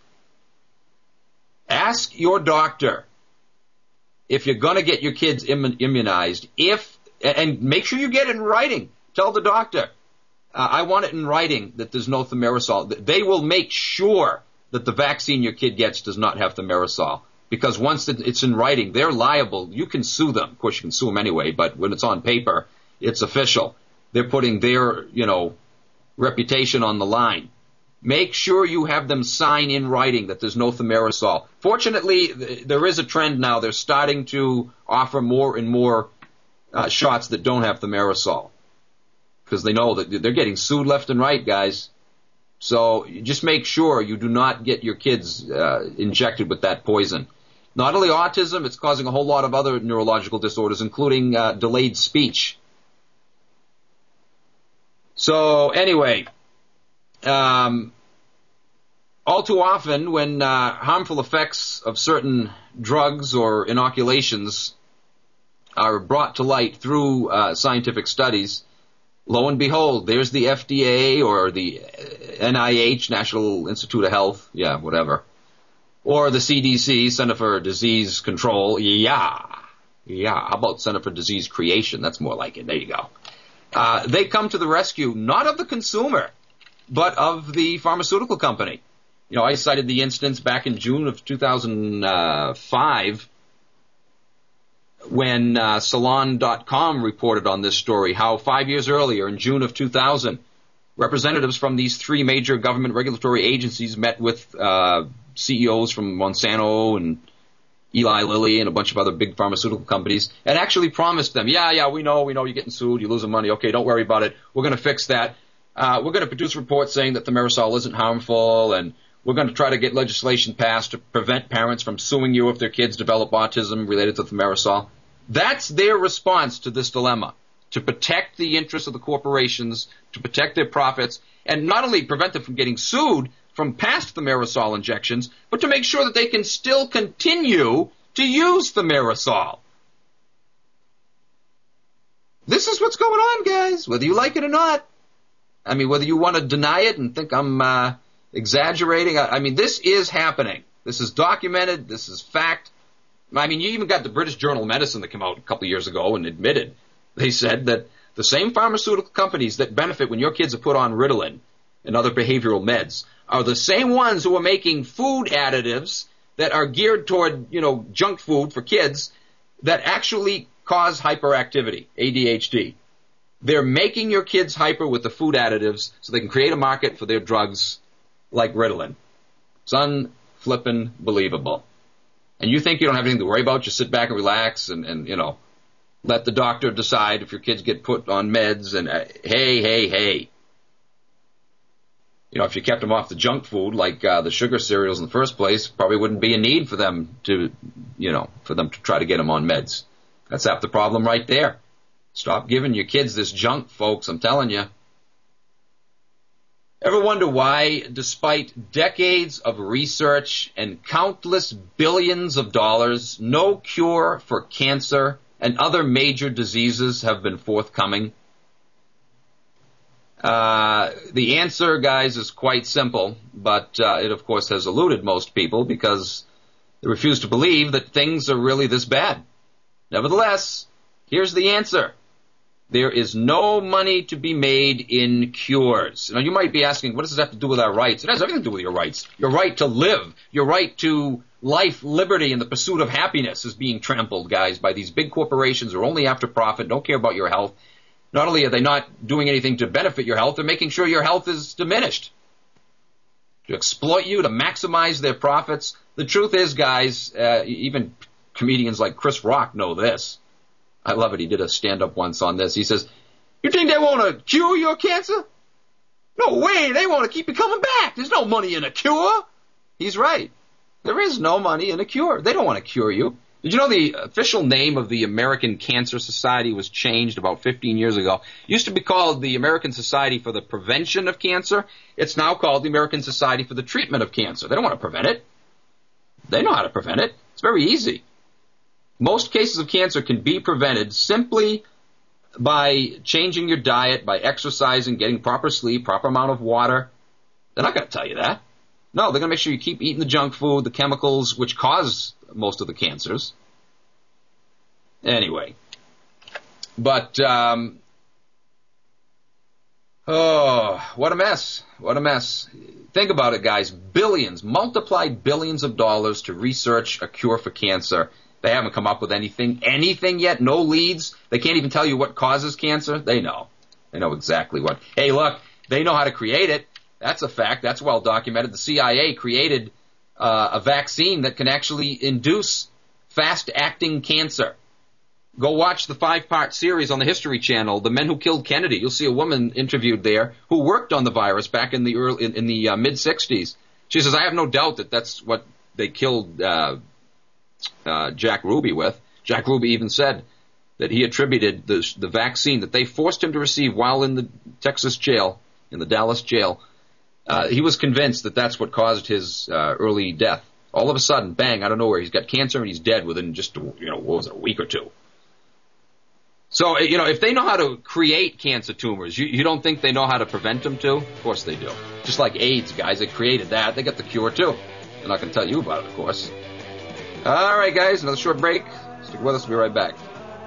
Ask your doctor if you're going to get your kids immunized, if, and make sure you get it in writing. Tell the doctor, uh, I want it in writing that there's no thimerosal. They will make sure that the vaccine your kid gets does not have thimerosal. Because once it's in writing, they're liable. You can sue them. Of course, you can sue them anyway, but when it's on paper, it's official. They're putting their, you know, reputation on the line. Make sure you have them sign in writing that there's no thimerosal. Fortunately, there is a trend now. They're starting to offer more and more uh, shots that don't have thimerosal. Because they know that they're getting sued left and right, guys. So just make sure you do not get your kids uh, injected with that poison. Not only autism, it's causing a whole lot of other neurological disorders, including uh, delayed speech. So anyway, um, all too often when uh, harmful effects of certain drugs or inoculations are brought to light through uh, scientific studies, lo and behold, there's the F D A or the N I H, National Institute of Health, yeah, whatever, or the C D C, Center for Disease Control, yeah, yeah, how about Center for Disease Creation? That's more like it, there you go. Uh, they come to the rescue, not of the consumer, but of the pharmaceutical company. You know, I cited the instance back in June of two thousand five when uh, Salon dot com reported on this story, how five years earlier, in June of two thousand, representatives from these three major government regulatory agencies met with uh, C E Os from Monsanto and Eli Lilly and a bunch of other big pharmaceutical companies, and actually promised them, yeah, yeah, we know, we know you're getting sued, you're losing money, okay, don't worry about it, we're going to fix that. Uh, we're going to produce reports saying that thimerosal isn't harmful, and we're going to try to get legislation passed to prevent parents from suing you if their kids develop autism related to thimerosal. That's their response to this dilemma, to protect the interests of the corporations, to protect their profits, and not only prevent them from getting sued from past thimerosal injections, but to make sure that they can still continue to use thimerosal. This is what's going on, guys, whether you like it or not. I mean, whether you want to deny it and think I'm uh, exaggerating. I, I mean, this is happening. This is documented. This is fact. I mean, you even got the British Journal of Medicine that came out a couple of years ago and admitted. They said that the same pharmaceutical companies that benefit when your kids are put on Ritalin and other behavioral meds are the same ones who are making food additives that are geared toward, you know, junk food for kids that actually cause hyperactivity, A D H D. They're making your kids hyper with the food additives so they can create a market for their drugs like Ritalin. It's un-flippin' believable. And you think you don't have anything to worry about, just sit back and relax and, and you know, let the doctor decide if your kids get put on meds and, uh, hey, hey, hey. You know, if you kept them off the junk food, like uh, the sugar cereals in the first place, probably wouldn't be a need for them to, you know, for them to try to get them on meds. That's half the problem right there. Stop giving your kids this junk, folks, I'm telling you. Ever wonder why, despite decades of research and countless billions of dollars, no cure for cancer and other major diseases have been forthcoming? Uh, the answer, guys, is quite simple, but uh, it, of course, has eluded most people because they refuse to believe that things are really this bad. Nevertheless, here's the answer. There is no money to be made in cures. Now, you might be asking, what does this have to do with our rights? It has everything to do with your rights. Your right to live, your right to life, liberty, and the pursuit of happiness is being trampled, guys, by these big corporations who are only after profit, don't care about your health. Not only are they not doing anything to benefit your health, they're making sure your health is diminished. To exploit you, to maximize their profits. The truth is, guys, uh, even comedians like Chris Rock know this. I love it. He did a stand-up once on this. He says, you think they want to cure your cancer? No way. They want to keep you coming back. There's no money in a cure. He's right. There is no money in a cure. They don't want to cure you. Did you know the official name of the American Cancer Society was changed about fifteen years ago? It used to be called the American Society for the Prevention of Cancer. It's now called the American Society for the Treatment of Cancer. They don't want to prevent it. They know how to prevent it. It's very easy. Most cases of cancer can be prevented simply by changing your diet, by exercising, getting proper sleep, proper amount of water. They're not going to tell you that. No, they're going to make sure you keep eating the junk food, the chemicals which cause most of the cancers. Anyway. But, um, oh, what a mess. What a mess. Think about it, guys. Billions, multiplied billions of dollars to research a cure for cancer. They haven't come up with anything, anything yet, no leads. They can't even tell you what causes cancer. They know. They know exactly what. Hey, look, they know how to create it. That's a fact. That's well documented. The C I A created uh, a vaccine that can actually induce fast-acting cancer. Go watch the five-part series on the History Channel, The Men Who Killed Kennedy. You'll see a woman interviewed there who worked on the virus back in the early, in, in the uh, mid sixties. She says, I have no doubt that that's what they killed uh, uh, Jack Ruby with. Jack Ruby even said that he attributed the, the vaccine that they forced him to receive while in the Texas jail, in the Dallas jail. Uh, he was convinced that that's what caused his uh, early death. All of a sudden, bang, out of nowhere, he's got cancer and he's dead within just, you know, what was it, a week or two. So, you know, if they know how to create cancer tumors, you, you don't think they know how to prevent them too? Of course they do. Just like AIDS, guys, they created that. They got the cure too. They're not going to tell you about it, of course. All right, guys, another short break. Stick with us. We'll be right back.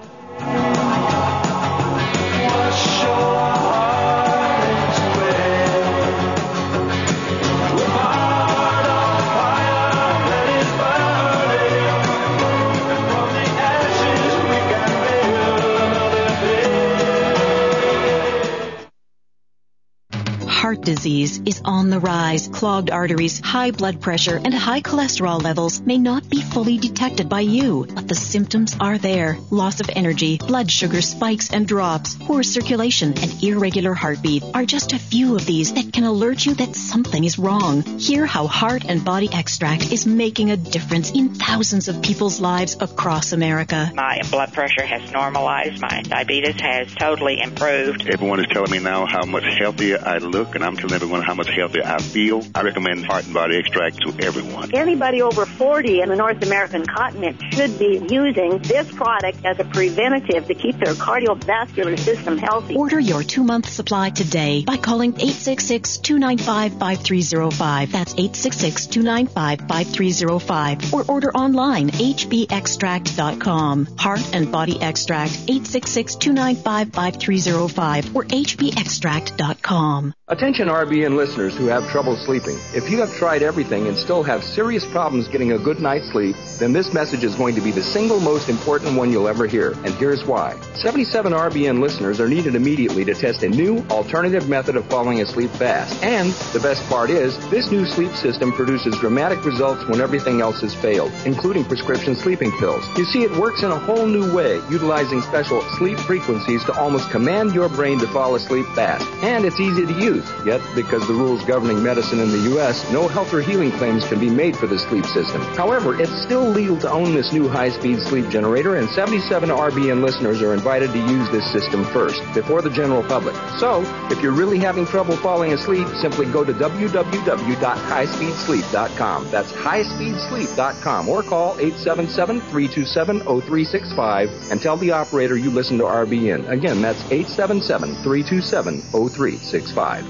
Heart disease is on the rise. Clogged arteries, high blood pressure, and high cholesterol levels may not be fully detected by you, but the symptoms are there. Loss of energy, blood sugar spikes and drops, poor circulation, and irregular heartbeat are just a few of these that can alert you that something is wrong. Hear how Heart and Body Extract is making a difference in thousands of people's lives across America. My blood pressure has normalized. My diabetes has totally improved. Everyone is telling me now how much healthier I look, and I'm telling everyone how much healthier I feel. I recommend Heart and Body Extract to everyone. Anybody over forty in the North American continent should be using this product as a preventative to keep their cardiovascular system healthy. Order your two-month supply today by calling eight six six, two nine five, five three zero five. That's eight six six, two nine five, five three zero five. Or order online, h b extract dot com. Heart and Body Extract, eight six six, two nine five, five three zero five or h b extract dot com. Attention R B N listeners who have trouble sleeping. If you have tried everything and still have serious problems getting a good night's sleep, then this message is going to be the single most important one you'll ever hear. And here's why. seventy-seven R B N listeners are needed immediately to test a new alternative method of falling asleep fast. And the best part is, this new sleep system produces dramatic results when everything else has failed, including prescription sleeping pills. You see, it works in a whole new way, utilizing special sleep frequencies to almost command your brain to fall asleep fast. And it's easy to use. Yet, because the rules governing medicine in the U S, no health or healing claims can be made for this sleep system. However, it's still legal to own this new high-speed sleep generator, and seventy-seven R B N listeners are invited to use this system first, before the general public. So, if you're really having trouble falling asleep, simply go to w w w dot high speed sleep dot com. That's high speed sleep dot com, or call eight seven seven, three two seven, zero three six five and tell the operator you listen to R B N. Again, that's eight seven seven, three two seven, zero three six five.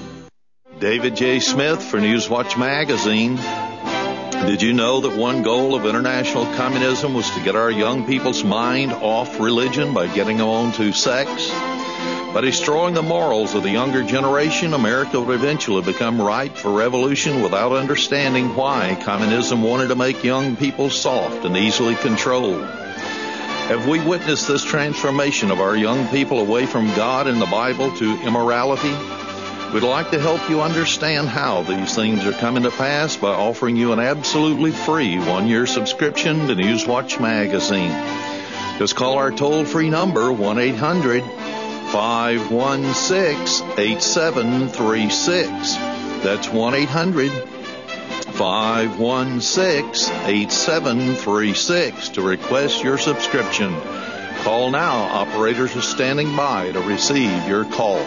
David J. Smith for Newswatch Magazine. Did you know that one goal of international communism was to get our young people's mind off religion by getting them on to sex? By destroying the morals of the younger generation, America would eventually become ripe for revolution without understanding why communism wanted to make young people soft and easily controlled. Have we witnessed this transformation of our young people away from God and the Bible to immorality? We'd like to help you understand how these things are coming to pass by offering you an absolutely free one-year subscription to Newswatch Magazine. Just call our toll-free number, one eight hundred, five one six, eight seven three six. That's one eight hundred, five one six, eight seven three six to request your subscription. Call now. Operators are standing by to receive your call.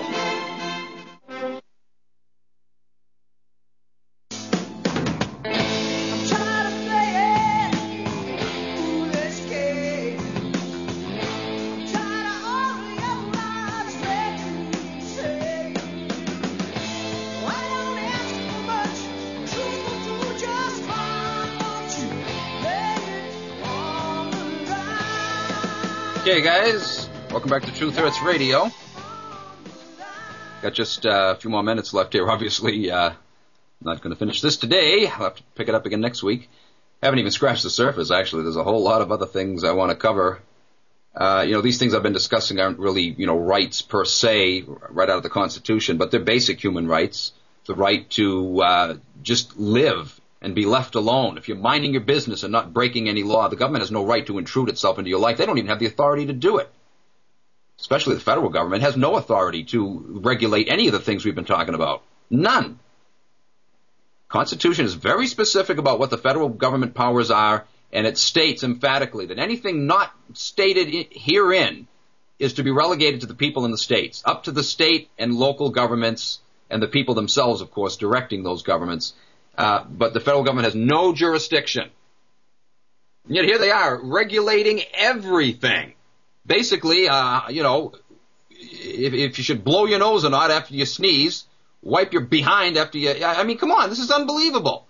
Okay, guys, welcome back to Truth Hurts Radio. Got just uh, a few more minutes left here. Obviously, uh, I'm not going to finish this today. I'll have to pick it up again next week. Haven't even scratched the surface, actually. There's a whole lot of other things I want to cover. Uh, you know, these things I've been discussing aren't really, you know, rights per se, right out of the Constitution, but they're basic human rights. The right to uh, just live and be left alone. If you're minding your business and not breaking any law, the government has no right to intrude itself into your life. They don't even have the authority to do it. Especially the federal government has no authority to regulate any of the things we've been talking about. None. Constitution is very specific about what the federal government powers are, and it states emphatically that anything not stated herein is to be relegated to the people in the states, up to the state and local governments and the people themselves, of course, directing those governments. Uh, but the federal government has no jurisdiction. And yet here they are, regulating everything. Basically, uh, you know, if, if you should blow your nose or not after you sneeze, wipe your behind after you... I mean, come on, this is unbelievable.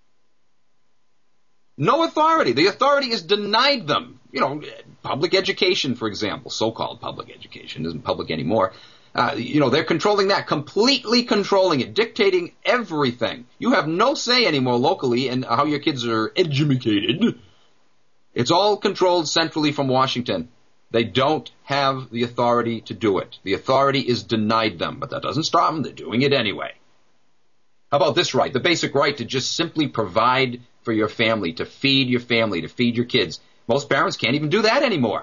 No authority. The authority is denied them. You know, public education, for example, so-called public education, isn't public anymore. Uh, you know, they're controlling that, completely controlling it, dictating everything. You have no say anymore locally in how your kids are educated. It's all controlled centrally from Washington. They don't have the authority to do it. The authority is denied them, but that doesn't stop them. They're doing it anyway. How about this right? The basic right to just simply provide for your family, to feed your family, to feed your kids. Most parents can't even do that anymore.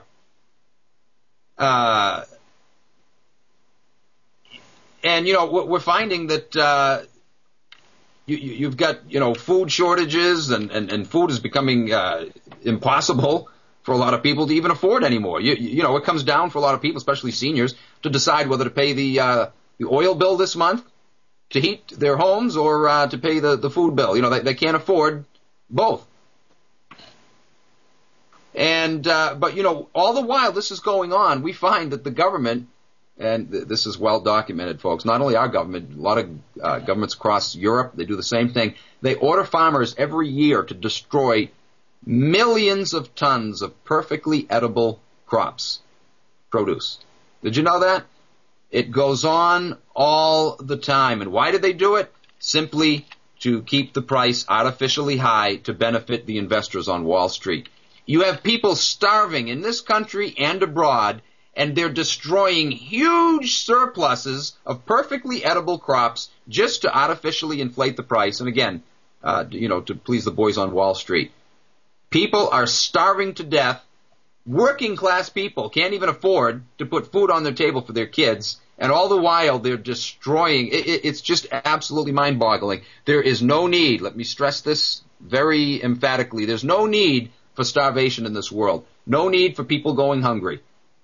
Uh... And, you know, we're finding that uh, you, you've got, you know, food shortages and, and, and food is becoming uh, impossible for a lot of people to even afford anymore. You, you know, it comes down for a lot of people, especially seniors, to decide whether to pay the uh, the oil bill this month to heat their homes or uh, to pay the, the food bill. You know, they, they can't afford both. And, uh, but, you know, all the while this is going on, we find that the government, and th- this is well documented, folks. Not only our government, a lot of uh, governments across Europe, they do the same thing. They order farmers every year to destroy millions of tons of perfectly edible crops, produce. Did you know that? It goes on all the time. And why do they do it? Simply to keep the price artificially high to benefit the investors on Wall Street. You have people starving in this country and abroad, and they're destroying huge surpluses of perfectly edible crops just to artificially inflate the price. And again, uh, you know, to please the boys on Wall Street. People are starving to death. Working class people can't even afford to put food on their table for their kids. And all the while they're destroying. It, it, it's just absolutely mind-boggling. There is no need, let me stress this very emphatically, there's no need for starvation in this world. No need for people going hungry.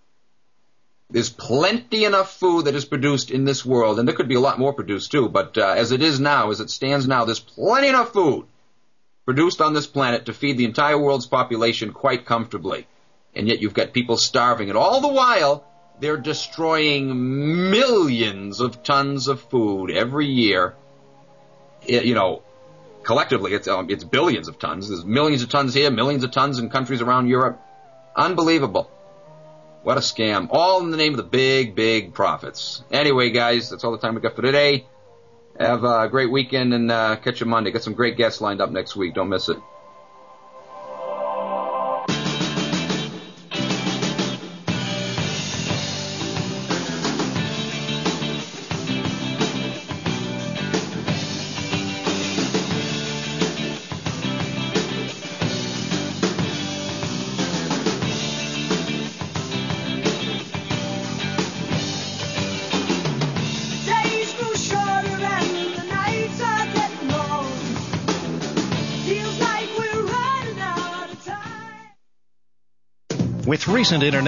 There's plenty enough food that is produced in this world, and there could be a lot more produced too, but uh, as it is now, as it stands now, there's plenty enough food produced on this planet to feed the entire world's population quite comfortably. And yet you've got people starving, and all the while, they're destroying millions of tons of food every year. It, you know, collectively, it's, um, it's billions of tons. There's millions of tons here, millions of tons in countries around Europe. Unbelievable. What a scam. All in the name of the big, big profits. Anyway, guys, that's all the time we got for today. Have a great weekend and uh, catch you Monday. Got some great guests lined up next week. Don't miss it. With recent internet